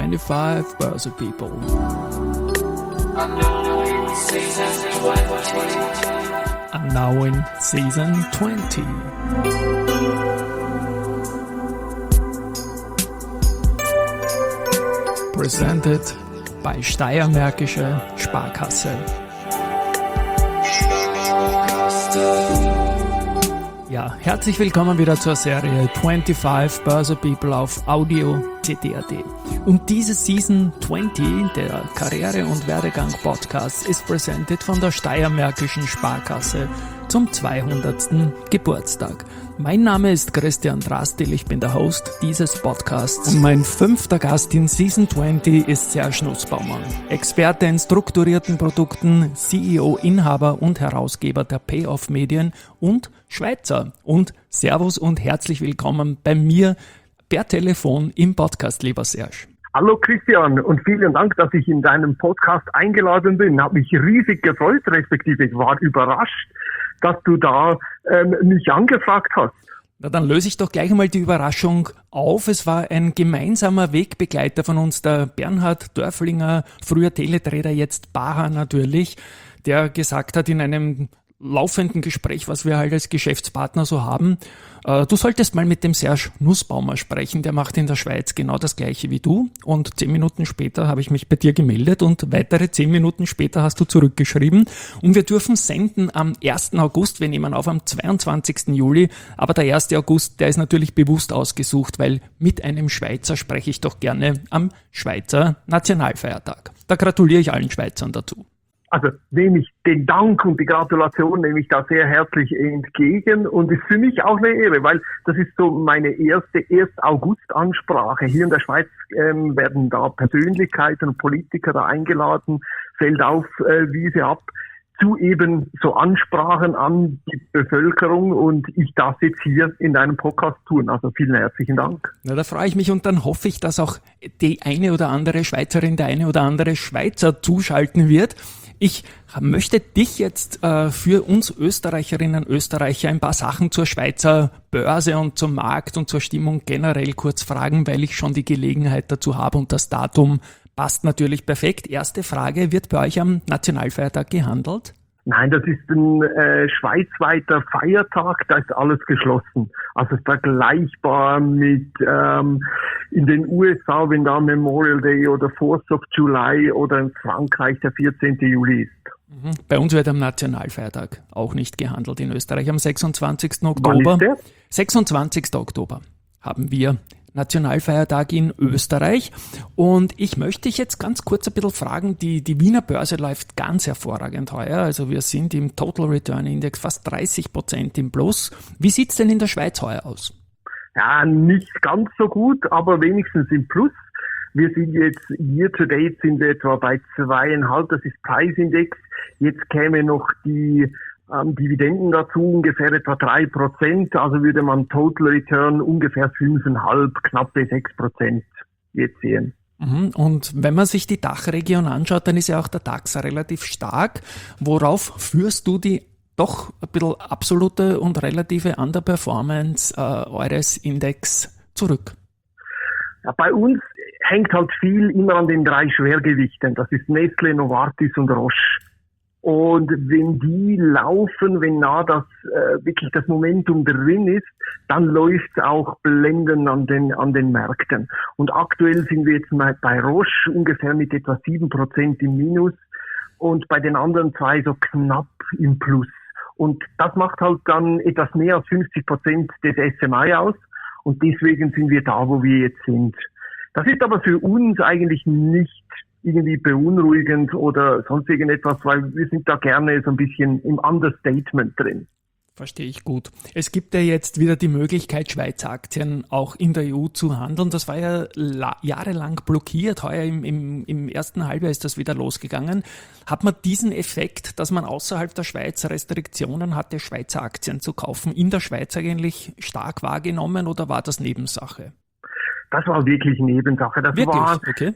25 Börse People. I'm now in season 20. Presented by Steiermärkische Sparkasse. Ja, herzlich willkommen wieder zur Serie 25 Börse People auf Audio CD.at. Und diese Season 20 der Karriere- und Werdegang-Podcast ist presented von der Steiermärkischen Sparkasse zum 200. Geburtstag. Mein Name ist Christian Drastil, ich bin der Host dieses Podcasts und mein 5. Gast in Season 20 ist Serge Nussbaumer, Experte in strukturierten Produkten, CEO, Inhaber und Herausgeber der Payoff Medien und Schweizer. Und Servus und herzlich willkommen bei mir per Telefon im Podcast, lieber Serge. Hallo Christian und vielen Dank, dass ich in deinem Podcast eingeladen bin. Habe mich riesig gefreut, respektive ich war überrascht, dass du da mich angefragt hast. Na, dann löse ich doch gleich einmal die Überraschung auf. Es war ein gemeinsamer Wegbegleiter von uns, der Bernhard Dörflinger, früher Teletrader, jetzt Baha natürlich, der gesagt hat in einem laufenden Gespräch, was wir halt als Geschäftspartner so haben, du solltest mal mit dem Serge Nussbaumer sprechen, der macht in der Schweiz genau das Gleiche wie du, und 10 Minuten später habe ich mich bei dir gemeldet und weitere 10 Minuten später hast du zurückgeschrieben und wir dürfen senden am 1. August, wir nehmen auf am 22. Juli, aber der 1. August, der ist natürlich bewusst ausgesucht, weil mit einem Schweizer spreche ich doch gerne am Schweizer Nationalfeiertag. Da gratuliere ich allen Schweizern dazu. Also nehme ich den Dank und die Gratulation nehme ich da sehr herzlich entgegen und ist für mich auch eine Ehre, weil das ist so meine erste 1. August-Ansprache. Hier in der Schweiz werden da Persönlichkeiten und Politiker da eingeladen, fällt auf Wiese ab, zu eben so Ansprachen an die Bevölkerung und ich darf jetzt hier in deinem Podcast tun. Also vielen herzlichen Dank. Na, da freue ich mich und dann hoffe ich, dass auch die eine oder andere Schweizerin, der eine oder andere Schweizer zuschalten wird. Ich möchte dich jetzt für uns Österreicherinnen und Österreicher ein paar Sachen zur Schweizer Börse und zum Markt und zur Stimmung generell kurz fragen, weil ich schon die Gelegenheit dazu habe und das Datum passt natürlich perfekt. Erste Frage, wird bei euch am Nationalfeiertag gehandelt? Nein, das ist ein schweizweiter Feiertag, da ist alles geschlossen. Also vergleichbar mit in den USA, wenn da Memorial Day oder 4th of July oder in Frankreich der 14. Juli ist. Bei uns wird am Nationalfeiertag auch nicht gehandelt in Österreich. Am 26. Oktober. Wann ist der? 26. Oktober haben wir Nationalfeiertag in Österreich und ich möchte dich jetzt ganz kurz ein bisschen fragen, die Wiener Börse läuft ganz hervorragend heuer, also wir sind im Total Return Index fast 30% im Plus. Wie sieht's denn in der Schweiz heuer aus? Ja, nicht ganz so gut, aber wenigstens im Plus. Wir sind jetzt, year to date sind wir etwa bei 2,5, das ist Preisindex. Jetzt käme noch die Dividenden dazu, ungefähr etwa 3%, also würde man Total Return ungefähr 5,5, knappe 6% jetzt sehen. Und wenn man sich die Dachregion anschaut, dann ist ja auch der DAX relativ stark. Worauf führst du die doch ein bisschen absolute und relative Underperformance eures Index zurück? Ja, bei uns hängt halt viel immer an den 3 Schwergewichten, das ist Nestlé, Novartis und Roche. Und wenn die laufen, wenn wirklich das Momentum drin ist, dann läuft es auch blendend an den Märkten. Und aktuell sind wir jetzt mal bei Roche ungefähr mit etwa 7% im Minus und bei den anderen 2 so knapp im Plus. Und das macht halt dann etwas mehr als 50% des SMI aus und deswegen sind wir da, wo wir jetzt sind. Das ist aber für uns eigentlich nicht irgendwie beunruhigend oder sonst irgendetwas, weil wir sind da gerne so ein bisschen im Understatement drin. Verstehe ich gut. Es gibt ja jetzt wieder die Möglichkeit, Schweizer Aktien auch in der EU zu handeln. Das war ja jahrelang blockiert. Heuer im ersten Halbjahr ist das wieder losgegangen. Hat man diesen Effekt, dass man außerhalb der Schweiz Restriktionen hatte, Schweizer Aktien zu kaufen, in der Schweiz eigentlich stark wahrgenommen oder war das Nebensache? Das war wirklich Nebensache. Das wirklich? War, okay.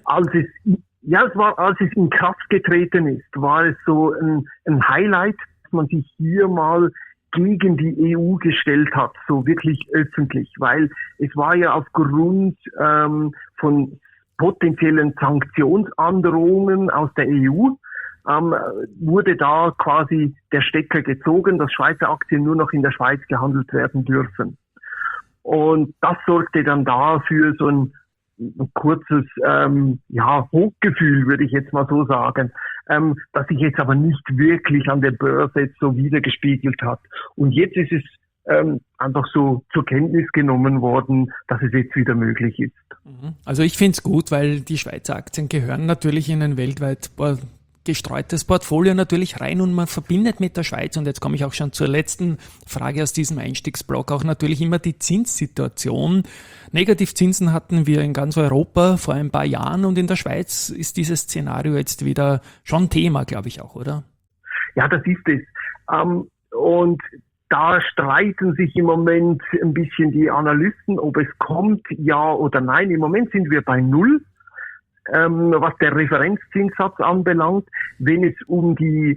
Als es in Kraft getreten ist, war es so ein Highlight, dass man sich hier mal gegen die EU gestellt hat, so wirklich öffentlich, weil es war ja aufgrund von potenziellen Sanktionsandrohungen aus der EU wurde da quasi der Stecker gezogen, dass Schweizer Aktien nur noch in der Schweiz gehandelt werden dürfen. Und das sorgte dann dafür so ein kurzes Hochgefühl, würde ich jetzt mal so sagen, das sich jetzt aber nicht wirklich an der Börse jetzt so wiedergespiegelt hat. Und jetzt ist es einfach so zur Kenntnis genommen worden, dass es jetzt wieder möglich ist. Also ich finde es gut, weil die Schweizer Aktien gehören natürlich in ein weltweit gestreutes Portfolio natürlich rein und man verbindet mit der Schweiz, und jetzt komme ich auch schon zur letzten Frage aus diesem Einstiegsblock, auch natürlich immer die Zinssituation. Negativzinsen hatten wir in ganz Europa vor ein paar Jahren und in der Schweiz ist dieses Szenario jetzt wieder schon Thema, glaube ich auch, oder? Ja, das ist es. Und da streiten sich im Moment ein bisschen die Analysten, ob es kommt, ja oder nein. Im Moment sind wir bei 0. Was der Referenzzinssatz anbelangt, wenn es um die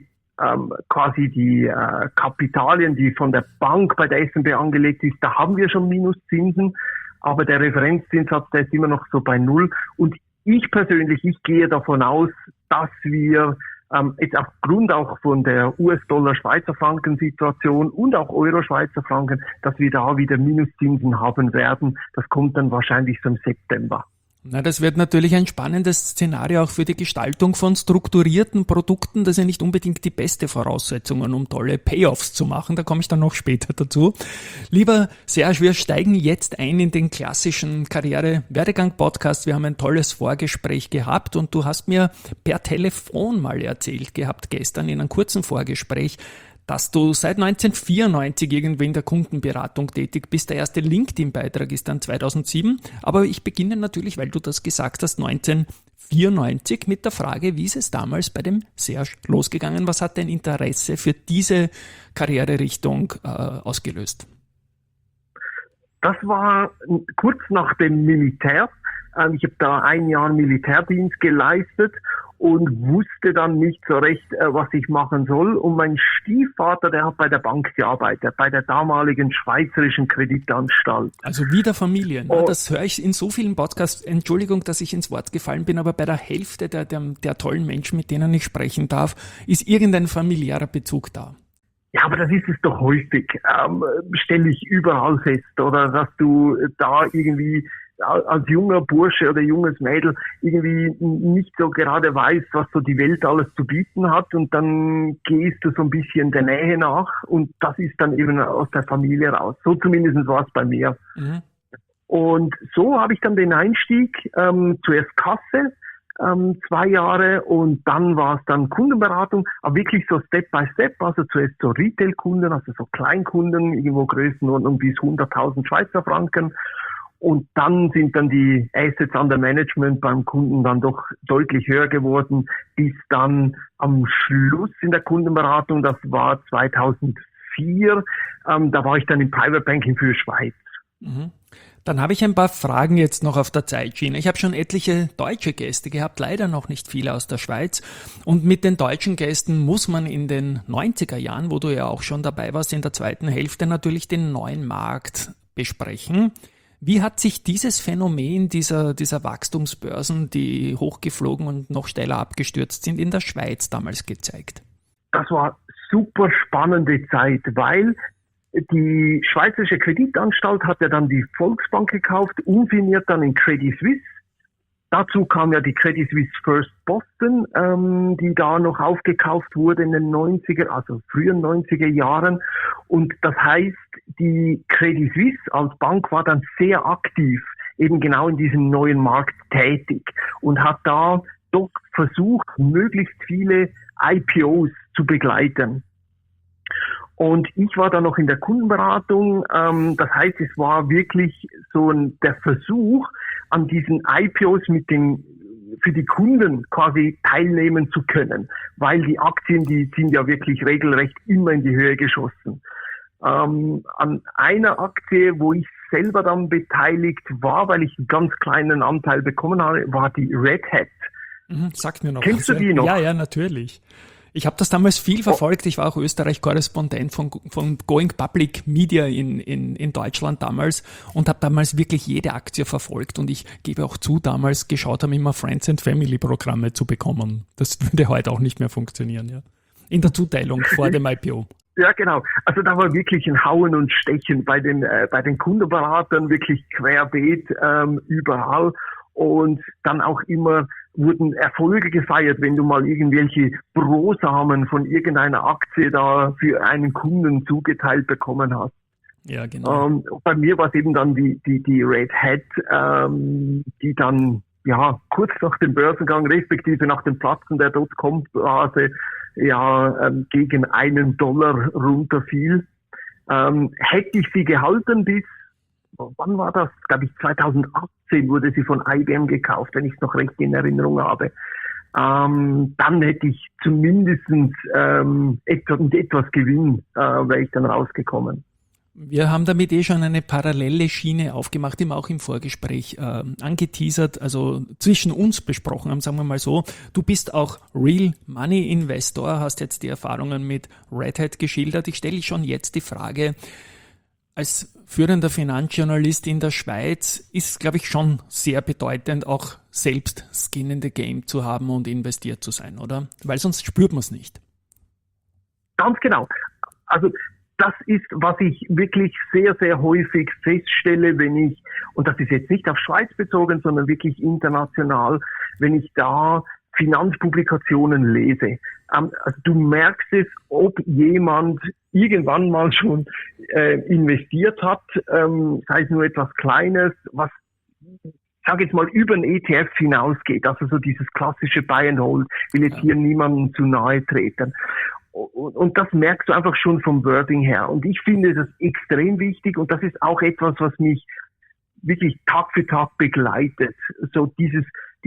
Kapitalien, die von der Bank bei der SNB angelegt ist, da haben wir schon Minuszinsen, aber der Referenzzinssatz, der ist immer noch so bei 0. Und ich persönlich, ich gehe davon aus, dass wir jetzt aufgrund auch von der US-Dollar-Schweizer-Franken-Situation und auch Euro-Schweizer-Franken, dass wir da wieder Minuszinsen haben werden. Das kommt dann wahrscheinlich so im September. Na, das wird natürlich ein spannendes Szenario auch für die Gestaltung von strukturierten Produkten. Das ist ja nicht unbedingt die beste Voraussetzung, um tolle Payoffs zu machen. Da komme ich dann noch später dazu. Lieber Serge, wir steigen jetzt ein in den klassischen Karriere-Werdegang-Podcast. Wir haben ein tolles Vorgespräch gehabt und du hast mir per Telefon mal erzählt gehabt, gestern in einem kurzen Vorgespräch, dass du seit 1994 irgendwie in der Kundenberatung tätig bist. Der erste LinkedIn-Beitrag ist dann 2007. Aber ich beginne natürlich, weil du das gesagt hast, 1994 mit der Frage, wie ist es damals bei dem Serge losgegangen? Was hat dein Interesse für diese Karriererichtung ausgelöst? Das war kurz nach dem Militär. Ich habe da 1 Jahr Militärdienst geleistet und wusste dann nicht so recht, was ich machen soll. Und mein Stiefvater, der hat bei der Bank gearbeitet, bei der damaligen Schweizerischen Kreditanstalt. Also wieder Familien. Oh. Das höre ich in so vielen Podcasts. Entschuldigung, dass ich ins Wort gefallen bin, aber bei der Hälfte der tollen Menschen, mit denen ich sprechen darf, ist irgendein familiärer Bezug da. Ja, aber das ist es doch häufig. Stelle ich überall fest, oder dass du da irgendwie als junger Bursche oder junges Mädel irgendwie nicht so gerade weißt, was so die Welt alles zu bieten hat, und dann gehst du so ein bisschen der Nähe nach und das ist dann eben aus der Familie raus. So zumindest war es bei mir. Mhm. Und so habe ich dann den Einstieg, zuerst Kasse, 2 Jahre, und dann war es dann Kundenberatung, aber wirklich so Step by Step, also zuerst so Retail-Kunden, also so Kleinkunden, irgendwo Größenordnung bis 100.000 Schweizer Franken. Und dann sind dann die Assets under Management beim Kunden dann doch deutlich höher geworden, bis dann am Schluss in der Kundenberatung, das war 2004, da war ich dann im Private Banking für Schweiz. Mhm. Dann habe ich ein paar Fragen jetzt noch auf der Zeitschiene. Ich habe schon etliche deutsche Gäste gehabt, leider noch nicht viele aus der Schweiz. Und mit den deutschen Gästen muss man in den 90er Jahren, wo du ja auch schon dabei warst, in der zweiten Hälfte natürlich den neuen Markt besprechen. Wie hat sich dieses Phänomen dieser Wachstumsbörsen, die hochgeflogen und noch schneller abgestürzt sind, in der Schweiz damals gezeigt? Das war super spannende Zeit, weil die Schweizerische Kreditanstalt hat ja dann die Volksbank gekauft, umfirmiert dann in Credit Suisse. Dazu kam ja die Credit Suisse First Boston, die da noch aufgekauft wurde in den 90er, also frühen 90er Jahren. Und das heißt, die Credit Suisse als Bank war dann sehr aktiv, eben genau in diesem neuen Markt tätig und hat da doch versucht, möglichst viele IPOs zu begleiten. Und ich war da noch in der Kundenberatung. Das heißt, es war wirklich so der Versuch, an diesen IPOs für die Kunden quasi teilnehmen zu können, weil die Aktien, die sind ja wirklich regelrecht immer in die Höhe geschossen. An einer Aktie, wo ich selber dann beteiligt war, weil ich einen ganz kleinen Anteil bekommen habe, war die Red Hat. Sagt mir noch. Kennst du die noch? Ja, natürlich. Ich habe das damals viel verfolgt. Ich war auch Österreich-Korrespondent von Going Public Media in Deutschland damals und habe damals wirklich jede Aktie verfolgt. Und ich gebe auch zu, damals geschaut haben, immer Friends and Family Programme zu bekommen. Das würde heute auch nicht mehr funktionieren, ja. In der Zuteilung vor dem IPO. Ja, genau. Also da war wirklich ein Hauen und Stechen bei den Kundenberatern, wirklich querbeet überall. Und dann auch immer wurden Erfolge gefeiert, wenn du mal irgendwelche Brosamen von irgendeiner Aktie da für einen Kunden zugeteilt bekommen hast. Ja, genau. Bei mir war es eben dann die Red Hat, die dann ja kurz nach dem Börsengang, respektive nach dem Platzen der Dotcom-Blase, gegen $1 runterfiel. Hätte ich sie gehalten bis, wann war das? Glaube ich 2018 wurde sie von IBM gekauft, wenn ich es noch recht in Erinnerung habe. Dann hätte ich zumindest etwas Gewinn, wäre ich dann rausgekommen. Wir haben damit schon eine parallele Schiene aufgemacht, die wir auch im Vorgespräch angeteasert, also zwischen uns besprochen haben, sagen wir mal so. Du bist auch Real Money Investor, hast jetzt die Erfahrungen mit Red Hat geschildert. Ich stelle schon jetzt die Frage, als führender Finanzjournalist in der Schweiz ist, glaube ich, schon sehr bedeutend, auch selbst Skin in the Game zu haben und investiert zu sein, oder? Weil sonst spürt man es nicht. Ganz genau. Also das ist, was ich wirklich sehr, sehr häufig feststelle, wenn ich, und das ist jetzt nicht auf Schweiz bezogen, sondern wirklich international, wenn ich da Finanzpublikationen lese. Also du merkst es, ob jemand irgendwann mal schon investiert hat, sei es nur etwas Kleines, was, ich sage jetzt mal, über einen ETF hinausgeht. Also so dieses klassische Buy and Hold, will jetzt hier niemandem zu nahe treten. Und das merkst du einfach schon vom Wording her. Und ich finde das extrem wichtig und das ist auch etwas, was mich wirklich Tag für Tag begleitet. So dieses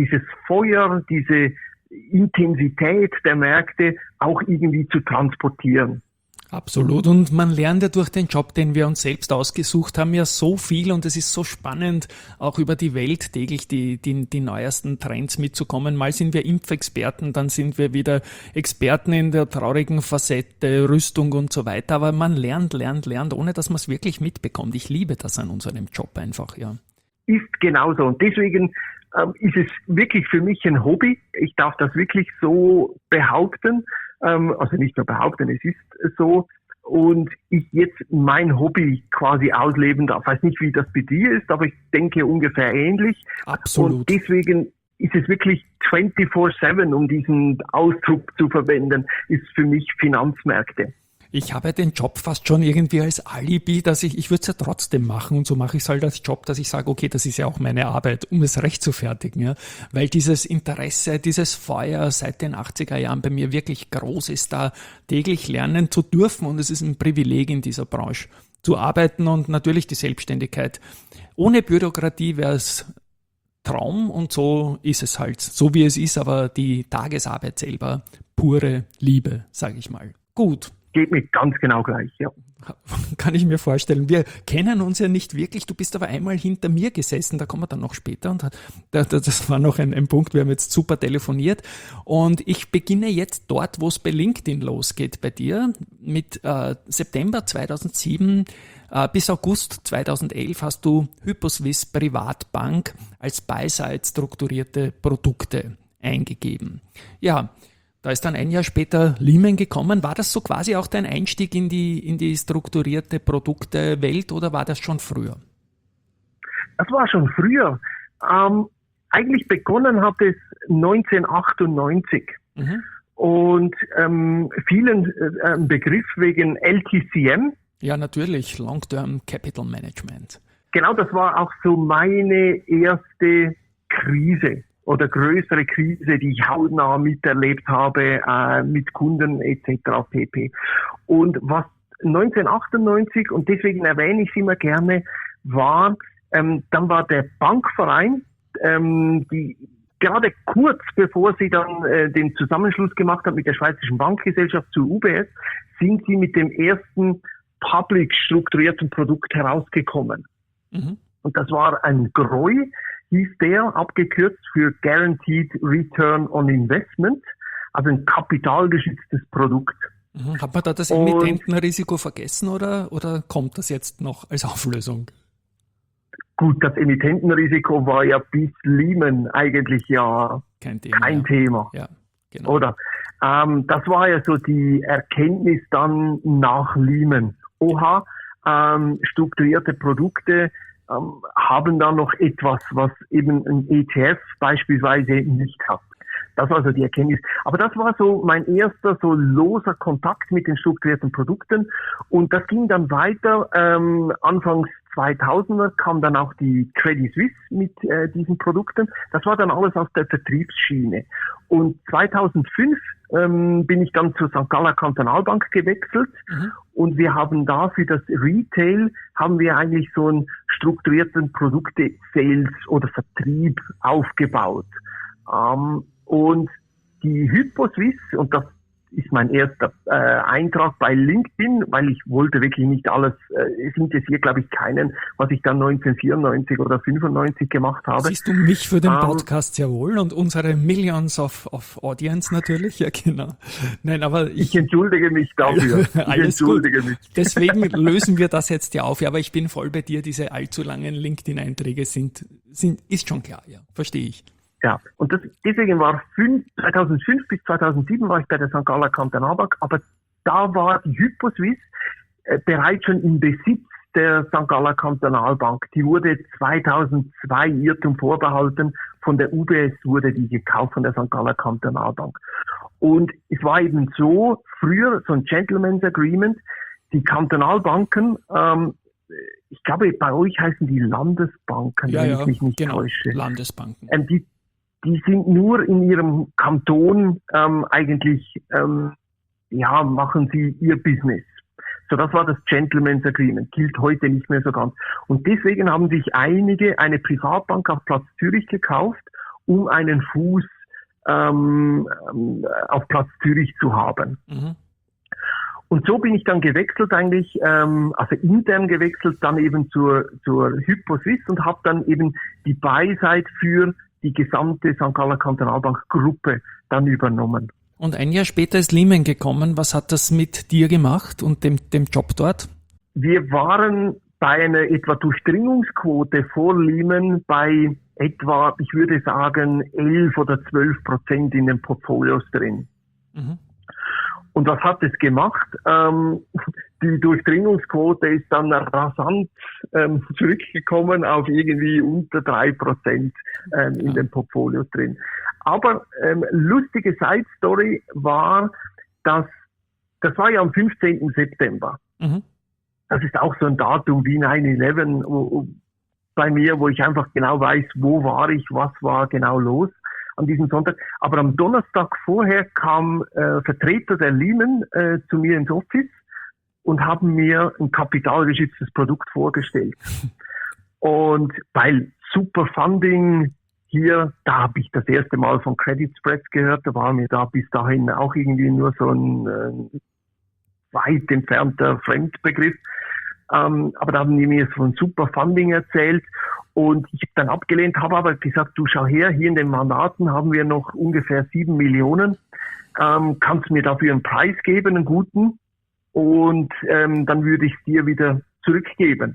Feuer, diese Intensität der Märkte auch irgendwie zu transportieren. Absolut. Und man lernt ja durch den Job, den wir uns selbst ausgesucht haben, ja so viel und es ist so spannend, auch über die Welt täglich die neuesten Trends mitzukommen. Mal sind wir Impfexperten, dann sind wir wieder Experten in der traurigen Facette, Rüstung und so weiter. Aber man lernt, ohne dass man es wirklich mitbekommt. Ich liebe das an unserem Job einfach, ja. Ist genauso. Und deswegen ist es wirklich für mich ein Hobby. Ich darf das wirklich so behaupten. Also nicht nur behaupten, es ist so. Und ich jetzt mein Hobby quasi ausleben darf. Ich weiß nicht, wie das bei dir ist, aber ich denke ungefähr ähnlich. Absolut. Und deswegen ist es wirklich 24/7, um diesen Ausdruck zu verwenden, ist für mich Finanzmärkte. Ich habe den Job fast schon irgendwie als Alibi, dass ich würde es ja trotzdem machen und so mache ich es halt als Job, dass ich sage, okay, das ist ja auch meine Arbeit, um es recht zu fertigen, ja, weil dieses Interesse, dieses Feuer seit den 80er Jahren bei mir wirklich groß ist, da täglich lernen zu dürfen und es ist ein Privileg in dieser Branche zu arbeiten und natürlich die Selbstständigkeit. Ohne Bürokratie wäre es Traum und so ist es halt, so wie es ist, aber die Tagesarbeit selber, pure Liebe, sage ich mal. Gut. Geht mir ganz genau gleich, ja. Kann ich mir vorstellen. Wir kennen uns ja nicht wirklich. Du bist aber einmal hinter mir gesessen, da kommen wir dann noch später. Und das war noch ein Punkt, wir haben jetzt super telefoniert. Und ich beginne jetzt dort, wo es bei LinkedIn losgeht bei dir. Mit September 2007 bis August 2011 hast du Hyposwiss Privatbank als Buy-Side strukturierte Produkte eingegeben. Ja, da ist dann ein Jahr später Lehman gekommen. War das so quasi auch dein Einstieg in die strukturierte Produktewelt oder war das schon früher? Das war schon früher. Eigentlich begonnen hat es 1998. Mhm. Und vielen Begriff wegen LTCM. Ja, natürlich, Long-Term Capital Management. Genau, das war auch so meine erste Krise oder größere Krise, die ich hautnah miterlebt habe, mit Kunden etc. pp. Und was 1998, und deswegen erwähne ich es immer gerne, war, dann war der Bankverein, die gerade kurz bevor sie dann den Zusammenschluss gemacht hat mit der Schweizerischen Bankgesellschaft zur UBS, sind sie mit dem ersten public strukturierten Produkt herausgekommen. Mhm. Und das war ein GROI, hieß der, abgekürzt für Guaranteed Return on Investment. Also ein kapitalgeschütztes Produkt. Hat man da das Emittentenrisiko vergessen oder kommt das jetzt noch als Auflösung? Gut, das Emittentenrisiko war ja bis Lehman eigentlich ja kein Thema. Ja, genau. Oder? Das war ja so die Erkenntnis dann nach Lehman. Oha, strukturierte Produkte haben da noch etwas, was eben ein ETF beispielsweise nicht hat. Das war so die Erkenntnis. Aber das war so mein erster so loser Kontakt mit den strukturierten Produkten. Und das ging dann weiter. Anfangs 2000er kam dann auch die Credit Suisse mit diesen Produkten. Das war dann alles aus der Vertriebsschiene. Und 2005 bin ich dann zur St. Galler Kantonalbank gewechselt. Und wir haben da für das Retail haben wir eigentlich so einen strukturierten Produkte-Sales oder Vertrieb aufgebaut. Und die HypoSwiss, und das ist mein erster Eintrag bei LinkedIn, weil ich wollte wirklich nicht alles, es interessiert glaube ich keinen, was ich dann 1994 oder 95 gemacht habe. Siehst du mich für den Podcast sehr wohl und unsere Millions of Audience natürlich, ja genau. Nein, aber ich entschuldige mich dafür. Alles gut. Deswegen lösen wir das jetzt ja auf, ja, aber ich bin voll bei dir, diese allzu langen LinkedIn-Einträge ist schon klar, ja, verstehe ich. Ja, und deswegen war 2005 bis 2007 war ich bei der St. Galler Kantonalbank, aber da war die HypoSwiss bereits schon im Besitz der St. Galler Kantonalbank. Die wurde 2002 Irrtum vorbehalten, von der UBS wurde die gekauft von der St. Galler Kantonalbank. Und es war eben so, früher so ein Gentleman's Agreement, die Kantonalbanken, ich glaube bei euch heißen die Landesbanken, wenn ich mich nicht täusche. Landesbanken. Die sind nur in ihrem Kanton eigentlich, machen sie ihr Business. So, das war das Gentleman's Agreement, gilt heute nicht mehr so ganz. Und deswegen haben sich einige eine Privatbank auf Platz Zürich gekauft, um einen Fuß auf Platz Zürich zu haben. Und so bin ich dann gewechselt eigentlich, also intern gewechselt, dann eben zur HypoSwiss und habe dann eben die Buy-Side für die gesamte St. Galler Kantonalbank Gruppe dann übernommen. Und ein Jahr später ist Lehman gekommen. Was hat das mit dir gemacht und dem Job dort? Wir waren bei einer etwa Durchdringungsquote vor Lehman bei etwa, ich würde sagen, 11 oder 12% in den Portfolios drin. Und was hat es gemacht? Die Durchdringungsquote ist dann rasant zurückgekommen auf irgendwie unter 3% in den Portfolios drin. Aber lustige Side-Story war, das war ja am 15. September. Das ist auch so ein Datum wie 9/11 bei mir, wo ich einfach genau weiß, wo war ich, was war genau los an diesem Sonntag. Aber am Donnerstag vorher kam Vertreter der Lehman zu mir ins Office und haben mir ein kapitalgeschütztes Produkt vorgestellt. Und weil Super Funding hier, da habe ich das erste Mal von Credit Spreads gehört, da war mir da bis dahin auch irgendwie nur so ein weit entfernter Fremdbegriff. Aber da haben die mir von Super Funding erzählt und ich habe dann abgelehnt, habe aber gesagt, du schau her, hier in den Mandaten haben wir noch ungefähr 7 Millionen. Kannst du mir dafür einen Preis geben, einen guten? Und dann würde ich es dir wieder zurückgeben.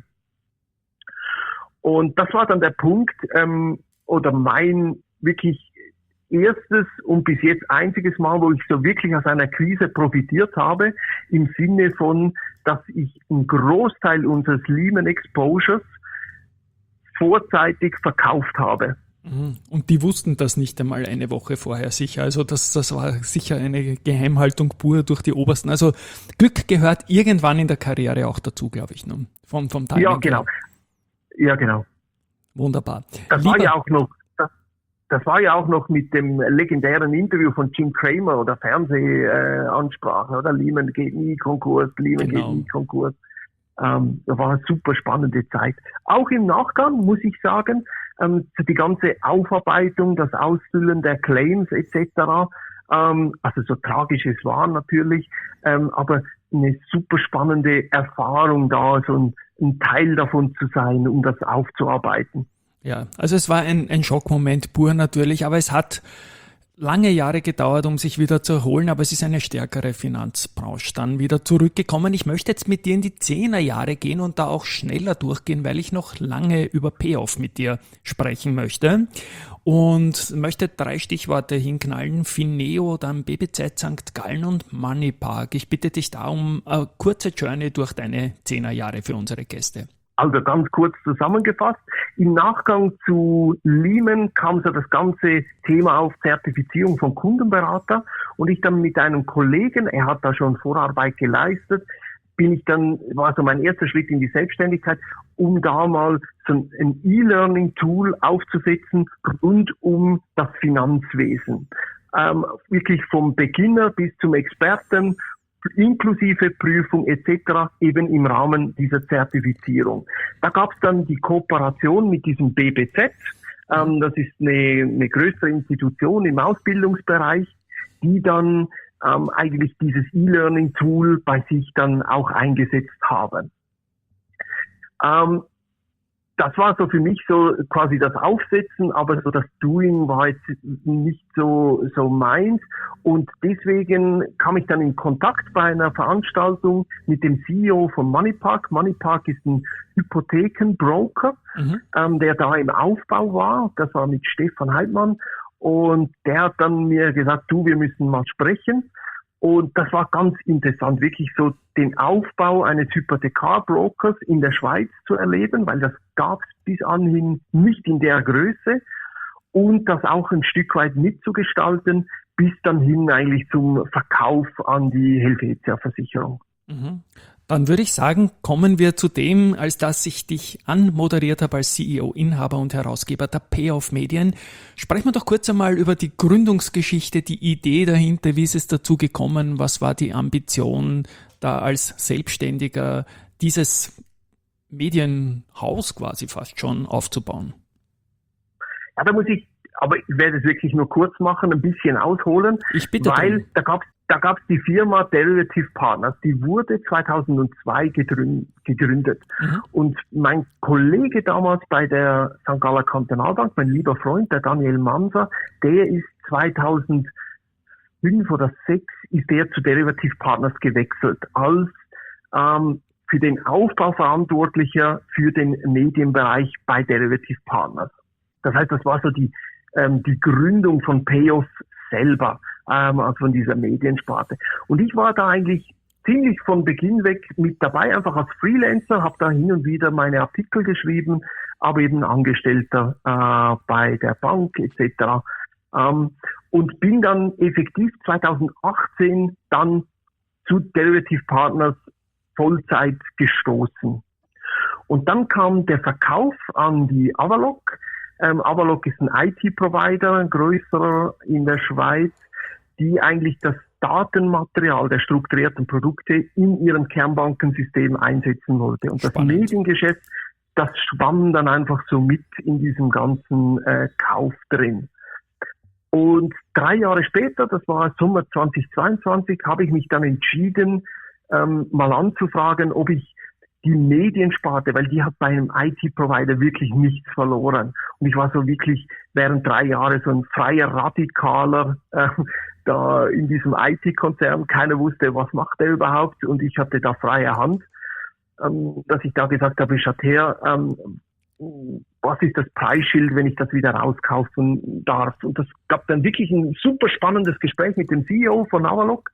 Und das war dann der Punkt, oder mein wirklich erstes und bis jetzt einziges Mal, wo ich so wirklich aus einer Krise profitiert habe, im Sinne von, dass ich einen Großteil unseres Lehman Exposures vorzeitig verkauft habe. Und die wussten das nicht einmal eine Woche vorher sicher. Also das war sicher eine Geheimhaltung pur durch die Obersten. Also Glück gehört irgendwann in der Karriere auch dazu, glaube ich. Ne? Vom Timing ja, genau. her. Ja, genau. Wunderbar. Das war ja auch noch mit dem legendären Interview von Jim Cramer oder Fernsehansprache, oder? Lehman geht nie Konkurs, Lehman geht nie Konkurs. Da war eine super spannende Zeit. Auch im Nachgang, muss ich sagen, die ganze Aufarbeitung, das Ausfüllen der Claims etc., also so tragisch es war natürlich, aber eine super spannende Erfahrung da, so ein Teil davon zu sein, um das aufzuarbeiten. Ja, also es war ein Schockmoment pur natürlich, aber es hat lange Jahre gedauert, um sich wieder zu erholen, aber es ist eine stärkere Finanzbranche dann wieder zurückgekommen. Ich möchte jetzt mit dir in die 10er Jahre gehen und da auch schneller durchgehen, weil ich noch lange über Payoff mit dir sprechen möchte und möchte 3 Stichworte hinknallen: Fineo, dann BBZ St. Gallen und Moneypark. Ich bitte dich da um eine kurze Journey durch deine 10er Jahre für unsere Gäste. Also ganz kurz zusammengefasst, im Nachgang zu Lehman kam so das ganze Thema auf Zertifizierung von Kundenberater und ich dann mit einem Kollegen, er hat da schon Vorarbeit geleistet, war so mein erster Schritt in die Selbstständigkeit, um da mal so ein E-Learning-Tool aufzusetzen rund um das Finanzwesen. Wirklich vom Beginner bis zum Experten, inklusive Prüfung etc. eben im Rahmen dieser Zertifizierung. Da gab es dann die Kooperation mit diesem BBZ, das ist eine größere Institution im Ausbildungsbereich, die dann eigentlich dieses E-Learning-Tool bei sich dann auch eingesetzt haben. Das war so für mich so quasi das Aufsetzen, aber so das Doing war jetzt nicht so meins. Und deswegen kam ich dann in Kontakt bei einer Veranstaltung mit dem CEO von Moneypark. Moneypark ist ein Hypothekenbroker, der da im Aufbau war. Das war mit Stefan Heidmann. Und der hat dann mir gesagt, wir müssen mal sprechen. Und das war ganz interessant, wirklich so den Aufbau eines Hypothekarbrokers in der Schweiz zu erleben, weil das gab es bis anhin nicht in der Größe, und das auch ein Stück weit mitzugestalten, bis dann hin eigentlich zum Verkauf an die Helvetia-Versicherung. Mhm. Dann würde ich sagen, kommen wir zu dem, als dass ich dich anmoderiert habe als CEO, Inhaber und Herausgeber der Payoff Medien. Sprechen wir doch kurz einmal über die Gründungsgeschichte, die Idee dahinter, wie ist es dazu gekommen, was war die Ambition, da als Selbstständiger dieses Medienhaus quasi fast schon aufzubauen? Ja, aber ich werde es wirklich nur kurz machen, ein bisschen ausholen, ich bitte weil da gab's die Firma Derivative Partners, die wurde 2002 gegründet. Und mein Kollege damals bei der St. Galler Kantonalbank, mein lieber Freund, der Daniel Manser, der ist 2005 oder 2006 ist der zu Derivative Partners gewechselt als für den Aufbau Verantwortlicher für den Medienbereich bei Derivative Partners. Das heißt, das war so die Gründung von Payoff selber, also von dieser Mediensparte. Und ich war da eigentlich ziemlich von Beginn weg mit dabei, einfach als Freelancer, habe da hin und wieder meine Artikel geschrieben, aber eben Angestellter bei der Bank etc. Und bin dann effektiv 2018 dann zu Derivative Partners Vollzeit gestoßen. Und dann kam der Verkauf an die Avaloq. Avaloq ist ein IT-Provider, ein größerer in der Schweiz, die eigentlich das Datenmaterial der strukturierten Produkte in ihrem Kernbankensystem einsetzen wollte. Und Spannend. Das Mediengeschäft, das schwamm dann einfach so mit in diesem ganzen Kauf drin. Und 3 Jahre später, das war Sommer 2022, habe ich mich dann entschieden, mal anzufragen, ob ich die Mediensparte, weil die hat bei einem IT-Provider wirklich nichts verloren. Und ich war so wirklich während 3 Jahre so ein freier Radikaler da in diesem IT-Konzern. Keiner wusste, was macht er überhaupt, und ich hatte da freie Hand, dass ich da gesagt habe, Schatter, was ist das Preisschild, wenn ich das wieder rauskaufen darf? Und das gab dann wirklich ein super spannendes Gespräch mit dem CEO von Avaloq.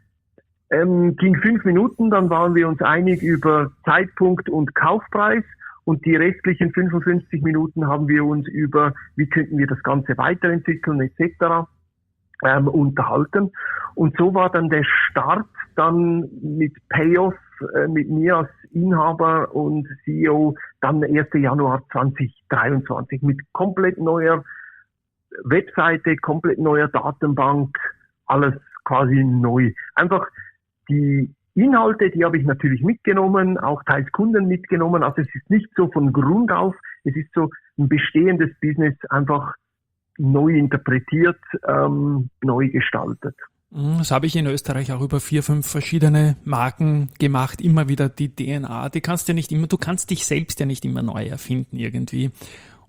Ging 5 Minuten, dann waren wir uns einig über Zeitpunkt und Kaufpreis, und die restlichen 55 Minuten haben wir uns über, wie könnten wir das Ganze weiterentwickeln etc. Unterhalten. Und so war dann der Start dann mit Payoff, mit mir als Inhaber und CEO, dann 1. Januar 2023 mit komplett neuer Webseite, komplett neuer Datenbank, alles quasi neu. Einfach die Inhalte, die habe ich natürlich mitgenommen, auch teils Kunden mitgenommen. Also es ist nicht so von Grund auf, es ist so ein bestehendes Business einfach neu interpretiert, neu gestaltet. Das habe ich in Österreich auch über 4, 5 verschiedene Marken gemacht, immer wieder die DNA. Du kannst dich selbst ja nicht immer neu erfinden irgendwie.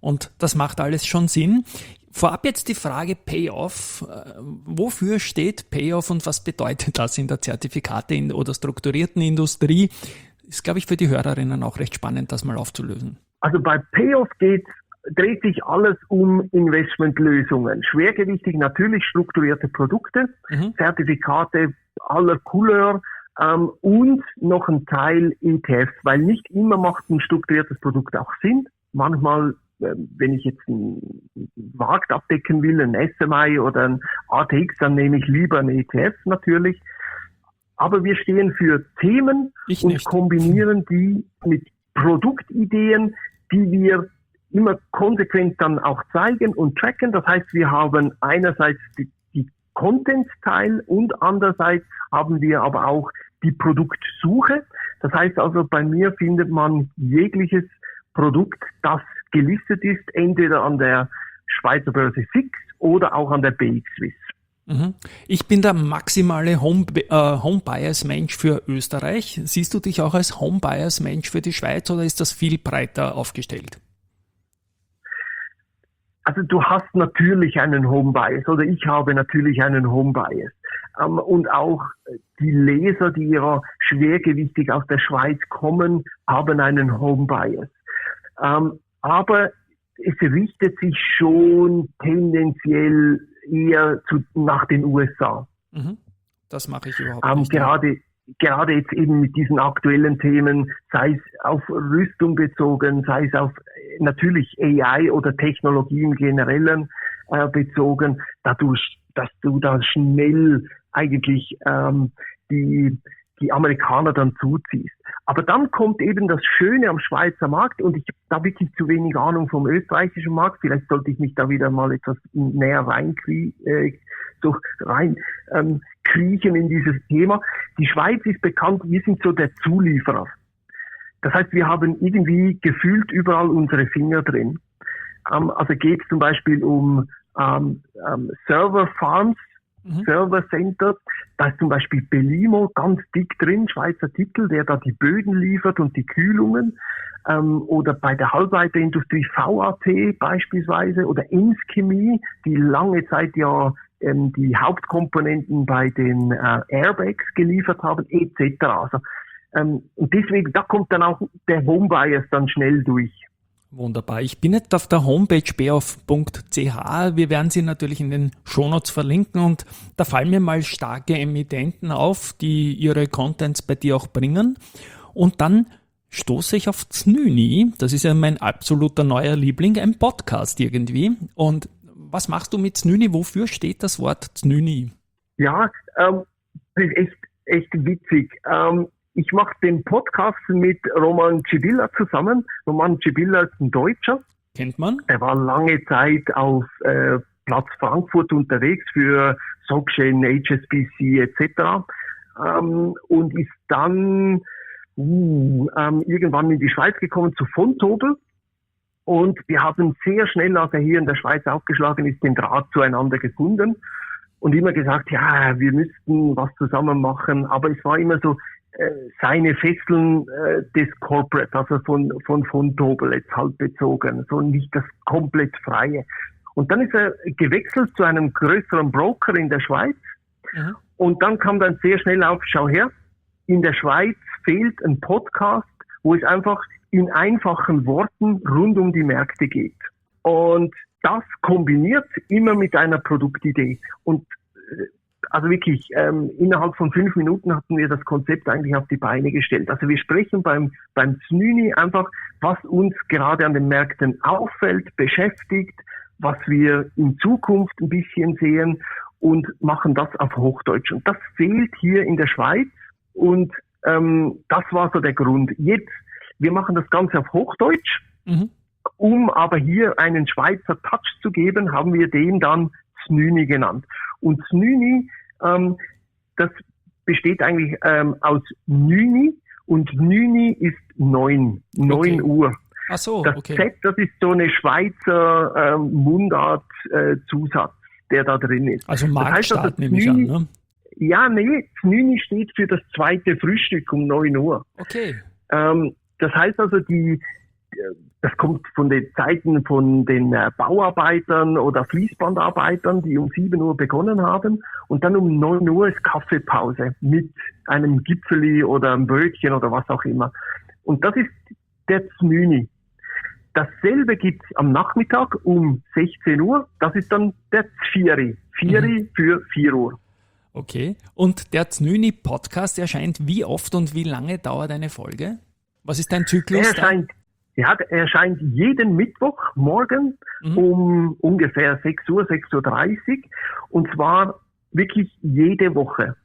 Und das macht alles schon Sinn. Vorab jetzt die Frage Payoff. Wofür steht Payoff und was bedeutet das in der Zertifikate- oder strukturierten Industrie? Ist, glaube ich, für die Hörerinnen auch recht spannend, das mal aufzulösen. Also bei Payoff dreht sich alles um Investmentlösungen. Schwergewichtig natürlich strukturierte Produkte, Zertifikate aller Couleur und noch ein Teil ETFs, weil nicht immer macht ein strukturiertes Produkt auch Sinn. Manchmal, wenn ich jetzt einen Markt abdecken will, ein SMI oder ein ATX, dann nehme ich lieber ein ETF natürlich. Aber wir stehen für Themen und kombinieren die mit Produktideen, die wir immer konsequent dann auch zeigen und tracken. Das heißt, wir haben einerseits die Content-Teil und andererseits haben wir aber auch die Produktsuche. Das heißt also, bei mir findet man jegliches Produkt, das gelistet ist, entweder an der Schweizer Börse Fix oder auch an der BX Swiss. Ich bin der maximale Home-Bias-Mensch für Österreich. Siehst du dich auch als Home-Bias-Mensch für die Schweiz oder ist das viel breiter aufgestellt? Also du hast natürlich einen Home-Bias oder ich habe natürlich einen Home-Bias. Und auch die Leser, die ja schwergewichtig aus der Schweiz kommen, haben einen Home-Bias. Aber es richtet sich schon tendenziell eher nach den USA. Das mache ich überhaupt nicht. Gerade jetzt eben mit diesen aktuellen Themen, sei es auf Rüstung bezogen, sei es auf natürlich AI oder Technologie im Generellen bezogen, dadurch, dass du da schnell eigentlich die Amerikaner dann zuziehst. Aber dann kommt eben das Schöne am Schweizer Markt und ich habe da wirklich zu wenig Ahnung vom österreichischen Markt. Vielleicht sollte ich mich da wieder mal etwas näher kriechen in dieses Thema. Die Schweiz ist bekannt, wir sind so der Zulieferer. Das heißt, wir haben irgendwie gefühlt überall unsere Finger drin. Also geht es zum Beispiel um Server Farms, Server Center. Da ist zum Beispiel Belimo ganz dick drin, Schweizer Titel, der da die Böden liefert und die Kühlungen. Oder bei der Halbleiterindustrie VAT beispielsweise oder Inschemie, die lange Zeit ja die Hauptkomponenten bei den Airbags geliefert haben, etc. Also, und deswegen, da kommt dann auch der Home-Bias dann schnell durch. Wunderbar. Ich bin jetzt auf der Homepage payoff.ch. Wir werden sie natürlich in den Shownotes verlinken und da fallen mir mal starke Emittenten auf, die ihre Contents bei dir auch bringen. Und dann stoße ich auf Znüni. Das ist ja mein absoluter neuer Liebling, ein Podcast irgendwie. Und was machst du mit Znüni? Wofür steht das Wort Znüni? Ja, das ist echt witzig. Ich mache den Podcast mit Roman Cibilla zusammen. Roman Cibilla ist ein Deutscher. Kennt man? Er war lange Zeit auf Platz Frankfurt unterwegs für SocGen, HSBC etc. Und ist dann irgendwann in die Schweiz gekommen zu Vontobel. Und wir haben sehr schnell, als er hier in der Schweiz aufgeschlagen ist, den Draht zueinander gefunden. Und immer gesagt, ja, wir müssten was zusammen machen. Aber es war immer so, seine Fesseln des Corporate, also von Vontobel jetzt halt bezogen, so nicht das komplett Freie. Und dann ist er gewechselt zu einem größeren Broker in der Schweiz. Und dann kam dann sehr schnell auf, schau her, in der Schweiz fehlt ein Podcast, wo es einfach in einfachen Worten rund um die Märkte geht. Und das kombiniert immer mit einer Produktidee. Und also wirklich, innerhalb von 5 Minuten hatten wir das Konzept eigentlich auf die Beine gestellt. Also wir sprechen beim Znüni einfach, was uns gerade an den Märkten auffällt, beschäftigt, was wir in Zukunft ein bisschen sehen und machen das auf Hochdeutsch. Und das fehlt hier in der Schweiz und das war so der Grund. Jetzt, wir machen das Ganze auf Hochdeutsch, um aber hier einen Schweizer Touch zu geben, haben wir den dann Znüni genannt. Und Znüni, das besteht eigentlich aus Nüni und Nüni ist 9 Uhr. Ach so, das Z, das ist so eine Schweizer Mundart-Zusatz, der da drin ist. Also Marktstart nehme ich an, ne? Ja, nee, Znüni steht für das zweite Frühstück um 9 Uhr. Okay. Das heißt also, Das kommt von den Zeiten von den Bauarbeitern oder Fließbandarbeitern, die um 7 Uhr begonnen haben. Und dann um 9 Uhr ist Kaffeepause mit einem Gipfeli oder einem Brötchen oder was auch immer. Und das ist der Znüni. Dasselbe gibt's am Nachmittag um 16 Uhr. Das ist dann der Zvieri. Zvieri für 4 Uhr. Okay. Und der Znüni-Podcast erscheint wie oft und wie lange dauert eine Folge? Was ist dein Zyklus? Er erscheint jeden Mittwoch morgen um ungefähr 6 Uhr, 6:30 Uhr. Und zwar wirklich jede Woche.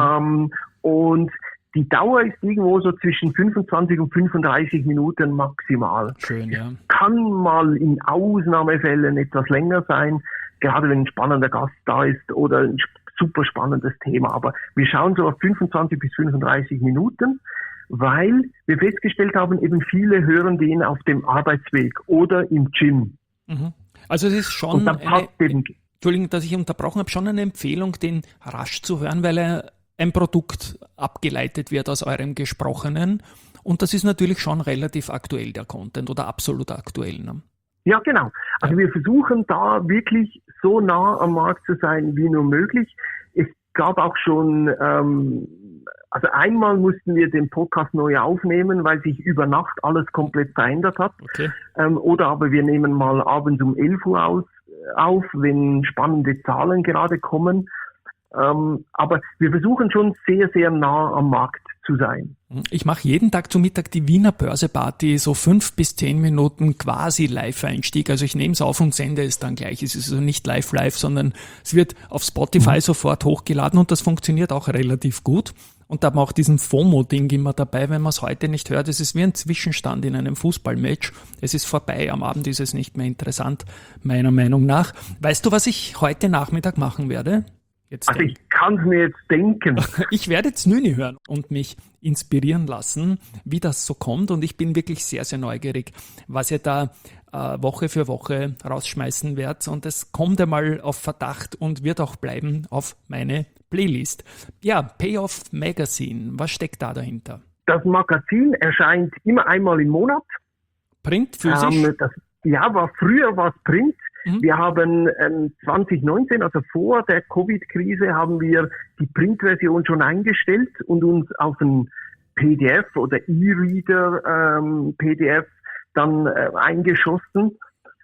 Und die Dauer ist irgendwo so zwischen 25 und 35 Minuten maximal. Schön, ja. Kann mal in Ausnahmefällen etwas länger sein, gerade wenn ein spannender Gast da ist oder ein super spannendes Thema. Aber wir schauen so auf 25 bis 35 Minuten, weil wir festgestellt haben, eben viele hören den auf dem Arbeitsweg oder im Gym. Also es ist schon Entschuldigung, dass ich unterbrochen habe, schon eine Empfehlung, den rasch zu hören, weil ein Produkt abgeleitet wird aus eurem Gesprochenen. Und das ist natürlich schon relativ aktuell, der Content, oder absolut aktuell. Ne? Ja, genau. Also wir versuchen da wirklich so nah am Markt zu sein wie nur möglich. Es gab auch schon, also einmal mussten wir den Podcast neu aufnehmen, weil sich über Nacht alles komplett verändert hat. Okay. Oder aber wir nehmen mal abends um 11 Uhr auf, wenn spannende Zahlen gerade kommen. Aber wir versuchen schon sehr, sehr nah am Markt zu sein. Ich mache jeden Tag zu Mittag die Wiener Börseparty, so 5 bis 10 Minuten quasi Live-Einstieg. Also ich nehme es auf und sende es dann gleich. Es ist also nicht live, sondern es wird auf Spotify sofort hochgeladen und das funktioniert auch relativ gut. Und da haben wir auch diesen FOMO-Ding immer dabei, wenn man es heute nicht hört. Es ist wie ein Zwischenstand in einem Fußballmatch. Es ist vorbei, am Abend ist es nicht mehr interessant, meiner Meinung nach. Weißt du, was ich heute Nachmittag machen werde? Also ich kann es mir jetzt denken. Ich werde Znüni hören und mich inspirieren lassen, wie das so kommt. Und ich bin wirklich sehr, sehr neugierig, was ihr da Woche für Woche rausschmeißen werdet. Und es kommt einmal auf Verdacht und wird auch bleiben auf meine Playlist. Ja, Payoff Magazine, was steckt da dahinter? Das Magazin erscheint immer einmal im Monat. Print, physisch? Früher war es Print. Wir haben 2019, also vor der Covid-Krise, haben wir die Printversion schon eingestellt und uns auf ein PDF oder E-Reader PDF dann eingeschossen.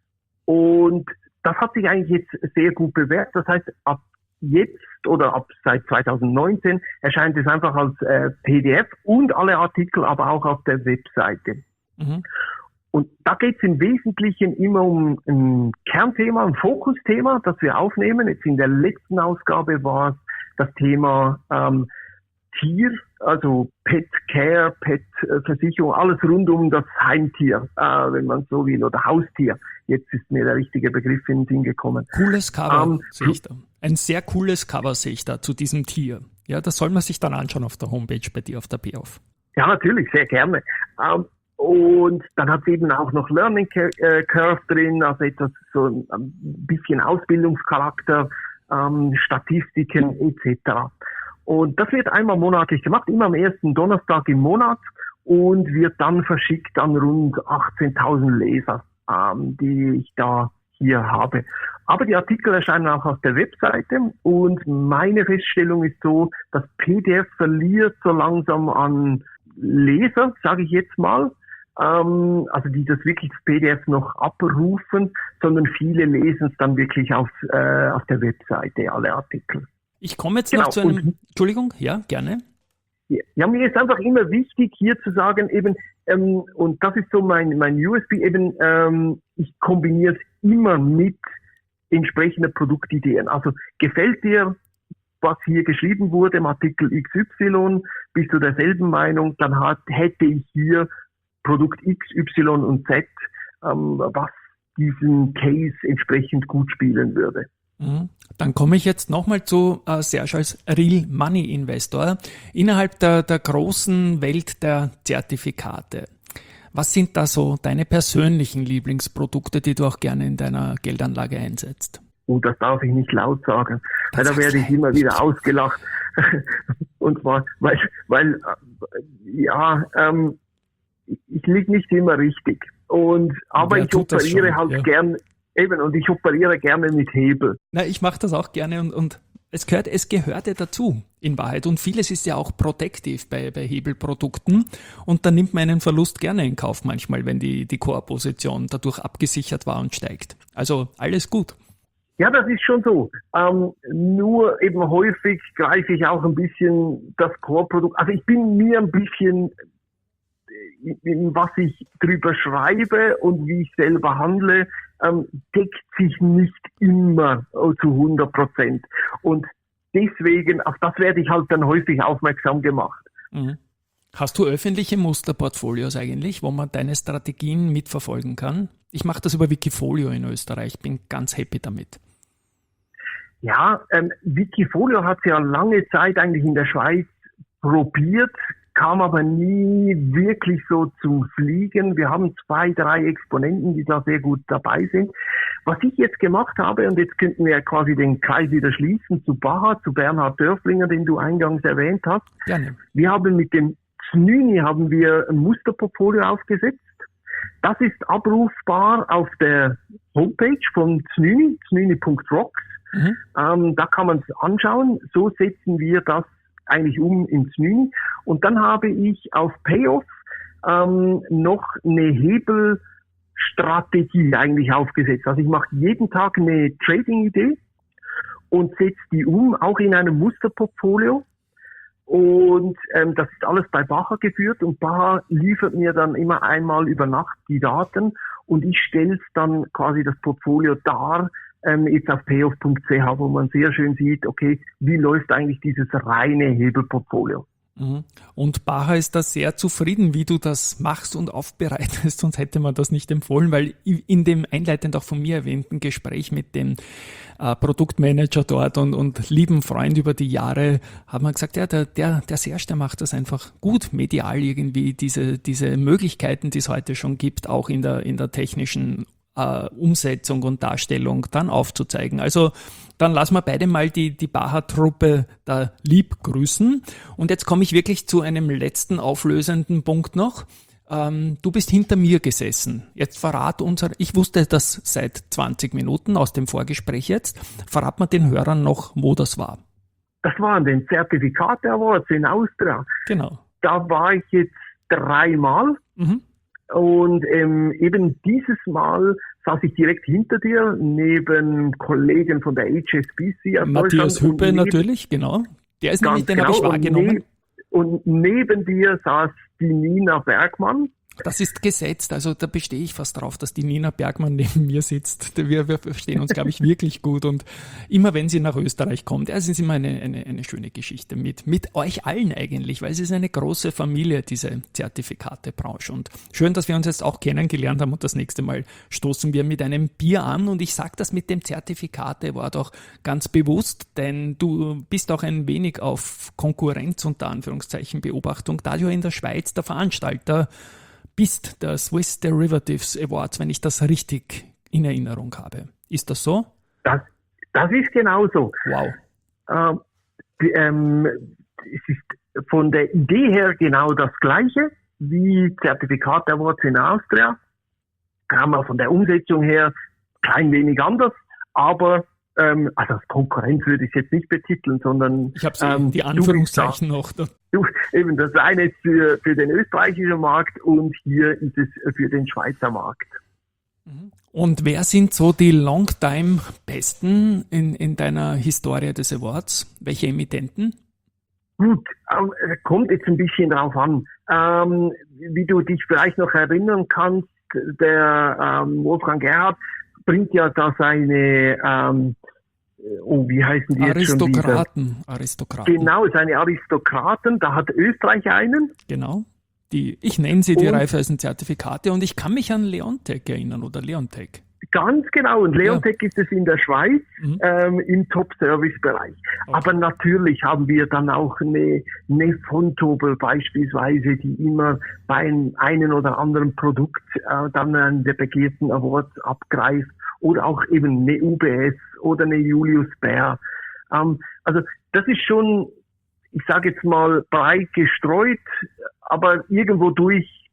Und das hat sich eigentlich jetzt sehr gut bewährt. Das heißt, ab jetzt oder ab seit 2019 erscheint es einfach als PDF und alle Artikel aber auch auf der Webseite. Und da geht es im Wesentlichen immer um ein Kernthema, ein Fokusthema, das wir aufnehmen. Jetzt in der letzten Ausgabe war es das Thema Tier, also Pet Care, Pet Versicherung, alles rund um das Heimtier, wenn man so will, oder Haustier. Jetzt ist mir der richtige Begriff in den Sinn gekommen. Cooles Cover sehe ich da. Ein sehr cooles Cover sehe ich da zu diesem Tier. Ja, das soll man sich dann anschauen auf der Homepage bei dir auf der Payoff. Ja, natürlich, sehr gerne. Und dann hat es eben auch noch Learning Curve drin, also etwas so ein bisschen Ausbildungscharakter, Statistiken etc. Und das wird einmal monatlich gemacht, immer am ersten Donnerstag im Monat und wird dann verschickt an rund 18.000 Leser, die ich da hier habe. Aber die Artikel erscheinen auch auf der Webseite und meine Feststellung ist so, das PDF verliert so langsam an Leser, sage ich jetzt mal. Also die das wirklich das PDF noch abrufen, sondern viele lesen es dann wirklich auf der Webseite, alle Artikel. Ich komme jetzt noch zu einem, Entschuldigung, ja, gerne. Ja, mir ist einfach immer wichtig, hier zu sagen, eben, und das ist so mein USP, eben, ich kombiniere es immer mit entsprechenden Produktideen. Also gefällt dir, was hier geschrieben wurde im Artikel XY, bist du derselben Meinung, dann hätte ich hier Produkt X, Y und Z, was diesen Case entsprechend gut spielen würde. Dann komme ich jetzt nochmal zu Serge als Real Money Investor innerhalb der großen Welt der Zertifikate. Was sind da so deine persönlichen Lieblingsprodukte, die du auch gerne in deiner Geldanlage einsetzt? Oh, das darf ich nicht laut sagen, weil da werde ich immer wieder ausgelacht. Und zwar, weil ich liege nicht immer richtig. Aber Wer ich tut das operiere schon? halt Ja. gern, und ich operiere gerne mit Hebel. Na, ich mache das auch gerne und es gehört ja dazu, in Wahrheit. Und vieles ist ja auch protective bei Hebelprodukten. Und da nimmt man einen Verlust gerne in Kauf manchmal, wenn die Core-Position dadurch abgesichert war und steigt. Also alles gut. Ja, das ist schon so. Nur eben häufig greife ich auch ein bisschen das Core-Produkt. Also ich bin mir ein bisschen, in was ich drüber schreibe und wie ich selber handle, deckt sich nicht immer zu 100%. Und deswegen, auf das werde ich halt dann häufig aufmerksam gemacht. Mhm. Hast du öffentliche Musterportfolios eigentlich, wo man deine Strategien mitverfolgen kann? Ich mache das über Wikifolio in Österreich, bin ganz happy damit. Ja, Wikifolio hat ja lange Zeit eigentlich in der Schweiz probiert, kam aber nie wirklich so zum Fliegen. Wir haben 2, 3 Exponenten, die da sehr gut dabei sind. Was ich jetzt gemacht habe, und jetzt könnten wir quasi den Kreis wieder schließen zu Baha, zu Bernhard Dörflinger, den du eingangs erwähnt hast. Gerne. Wir haben mit dem Znüni ein Musterportfolio aufgesetzt. Das ist abrufbar auf der Homepage von Znüni, znüni.rocks. Da kann man es anschauen. So setzen wir das eigentlich um ins Znüni. Und dann habe ich auf Payoff noch eine Hebelstrategie eigentlich aufgesetzt. Also ich mache jeden Tag eine Trading-Idee und setze die um, auch in einem Musterportfolio. Und das ist alles bei Baha geführt und Baha liefert mir dann immer einmal über Nacht die Daten und ich stelle es dann quasi das Portfolio dar, jetzt auf payoff.ch, wo man sehr schön sieht, okay, wie läuft eigentlich dieses reine Hebelportfolio. Und Baha ist da sehr zufrieden, wie du das machst und aufbereitest, sonst hätte man das nicht empfohlen, weil in dem einleitend auch von mir erwähnten Gespräch mit dem Produktmanager dort und lieben Freund über die Jahre, haben wir gesagt, ja, der Serge, der macht das einfach gut, medial irgendwie, diese Möglichkeiten, die es heute schon gibt, auch in der technischen Umsetzung und Darstellung dann aufzuzeigen. Also dann lassen wir beide mal die Baha-Truppe da lieb grüßen. Und jetzt komme ich wirklich zu einem letzten auflösenden Punkt noch. Du bist hinter mir gesessen. Jetzt verrat ich wusste das seit 20 Minuten aus dem Vorgespräch jetzt. Verrat mal den Hörern noch, wo das war. Das waren den Zertifikate Awards in Austria. Genau. Da war ich jetzt 3 Mal. Und eben dieses Mal saß ich direkt hinter dir, neben Kollegen von der HSBC. Matthias Hüppe natürlich, genau. Der ist nämlich, den habe ich wahrgenommen. Und neben dir saß die Nina Bergmann. Das ist gesetzt, also da bestehe ich fast drauf, dass die Nina Bergmann neben mir sitzt. Wir verstehen uns, glaube ich, wirklich gut und immer wenn sie nach Österreich kommt, es ist immer eine schöne Geschichte mit euch allen eigentlich, weil es ist eine große Familie, diese Zertifikatebranche und schön, dass wir uns jetzt auch kennengelernt haben und das nächste Mal stoßen wir mit einem Bier an und ich sage das mit dem Zertifikate war doch ganz bewusst, denn du bist auch ein wenig auf Konkurrenz unter Anführungszeichen Beobachtung, da du in der Schweiz der Veranstalter bist der Swiss Derivatives Awards, wenn ich das richtig in Erinnerung habe. Ist das so? Das ist genauso. Wow. Es ist von der Idee her genau das Gleiche wie Zertifikat Awards in Austria. Kann man von der Umsetzung her klein wenig anders, aber also als Konkurrenz würde ich es jetzt nicht betiteln, sondern ich habe die Anführungszeichen noch. Eben das eine ist für den österreichischen Markt und hier ist es für den Schweizer Markt. Und wer sind so die Longtime-Besten in deiner Historie des Awards? Welche Emittenten? Gut, kommt jetzt ein bisschen drauf an. Wie du dich vielleicht noch erinnern kannst, der Wolfgang Gerhard bringt ja da seine wie heißen die Aristokraten. jetzt schon wieder? Genau, seine Aristokraten. Da hat Österreich einen. Genau. Ich nenne sie die Raiffeisen-Zertifikate und ich kann mich an Leonteq erinnern oder Leonteq. Ganz genau. Und Leonteq ist es in der Schweiz im Top-Service-Bereich. Okay. Aber natürlich haben wir dann auch eine Fontobel beispielsweise, die immer bei einem oder anderen Produkt dann einen der begehrten Awards abgreift. Oder auch eben eine UBS oder eine Julius Baer. Also das ist schon, ich sage jetzt mal, breit gestreut, aber irgendwo durch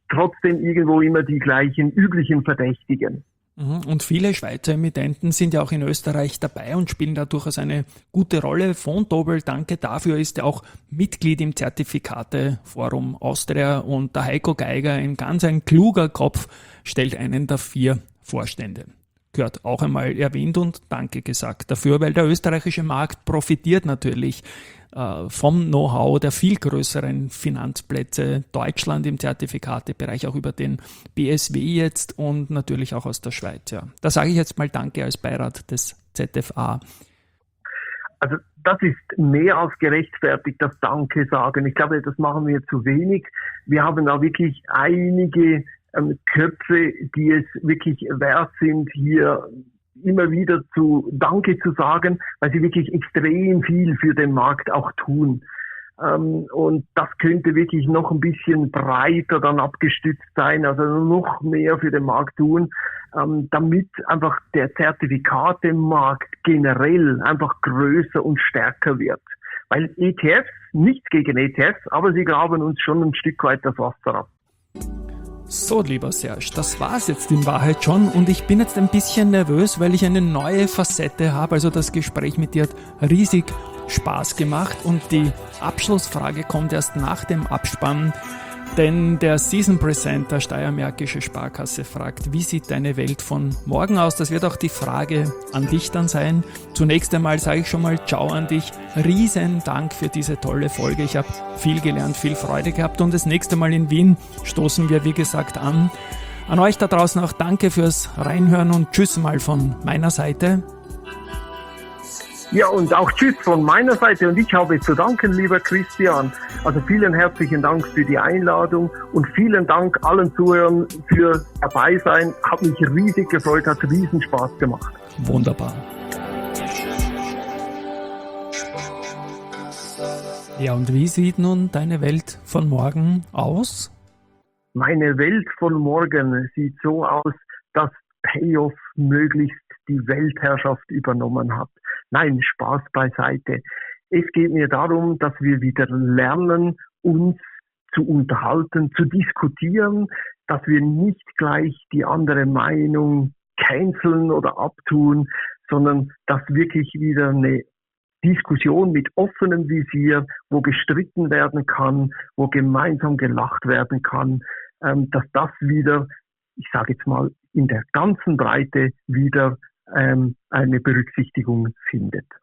trotzdem irgendwo immer die gleichen üblichen Verdächtigen. Und viele Schweizer Emittenten sind ja auch in Österreich dabei und spielen da durchaus eine gute Rolle. Vontobel, danke dafür, ist ja auch Mitglied im Zertifikateforum Austria und der Heiko Geiger, ein ganz ein kluger Kopf, stellt einen der 4 Vorstände. Gehört auch einmal erwähnt und danke gesagt dafür, weil der österreichische Markt profitiert natürlich vom Know-how der viel größeren Finanzplätze Deutschland im Zertifikatebereich, auch über den BSW jetzt und natürlich auch aus der Schweiz. Ja. Da sage ich jetzt mal Danke als Beirat des ZFA. Also das ist mehr als gerechtfertigt, das Danke sagen. Ich glaube, das machen wir zu wenig. Wir haben da wirklich einige Köpfe, die es wirklich wert sind, hier immer wieder Danke zu sagen, weil sie wirklich extrem viel für den Markt auch tun. Und das könnte wirklich noch ein bisschen breiter dann abgestützt sein, also noch mehr für den Markt tun, damit einfach der Zertifikatemarkt generell einfach größer und stärker wird. Weil ETFs, nichts gegen ETFs, aber sie graben uns schon ein Stück weit das Wasser ab. So, lieber Serge, das war's jetzt in Wahrheit schon und ich bin jetzt ein bisschen nervös, weil ich eine neue Facette habe. Also das Gespräch mit dir hat riesig Spaß gemacht und die Abschlussfrage kommt erst nach dem Abspann, denn der Season Presenter Steiermärkische Sparkasse fragt, wie sieht deine Welt von morgen aus? Das wird auch die Frage an dich dann sein. Zunächst einmal sage ich schon mal Ciao an dich. Riesen Dank für diese tolle Folge. Ich habe viel gelernt, viel Freude gehabt und das nächste Mal in Wien stoßen wir, wie gesagt, an. An euch da draußen auch danke fürs Reinhören und tschüss mal von meiner Seite. Ja, und auch tschüss von meiner Seite und ich habe zu danken, lieber Christian. Also vielen herzlichen Dank für die Einladung und vielen Dank allen Zuhörern für dabei sein. Hat mich riesig gefreut, hat riesen Spaß gemacht. Wunderbar. Ja, und wie sieht nun deine Welt von morgen aus? Meine Welt von morgen sieht so aus, dass Payoff möglichst die Weltherrschaft übernommen hat. Nein, Spaß beiseite. Es geht mir darum, dass wir wieder lernen, uns zu unterhalten, zu diskutieren, dass wir nicht gleich die andere Meinung canceln oder abtun, sondern dass wirklich wieder eine Diskussion mit offenem Visier, wo gestritten werden kann, wo gemeinsam gelacht werden kann, dass das wieder, ich sage jetzt mal, in der ganzen Breite wieder eine Berücksichtigung findet.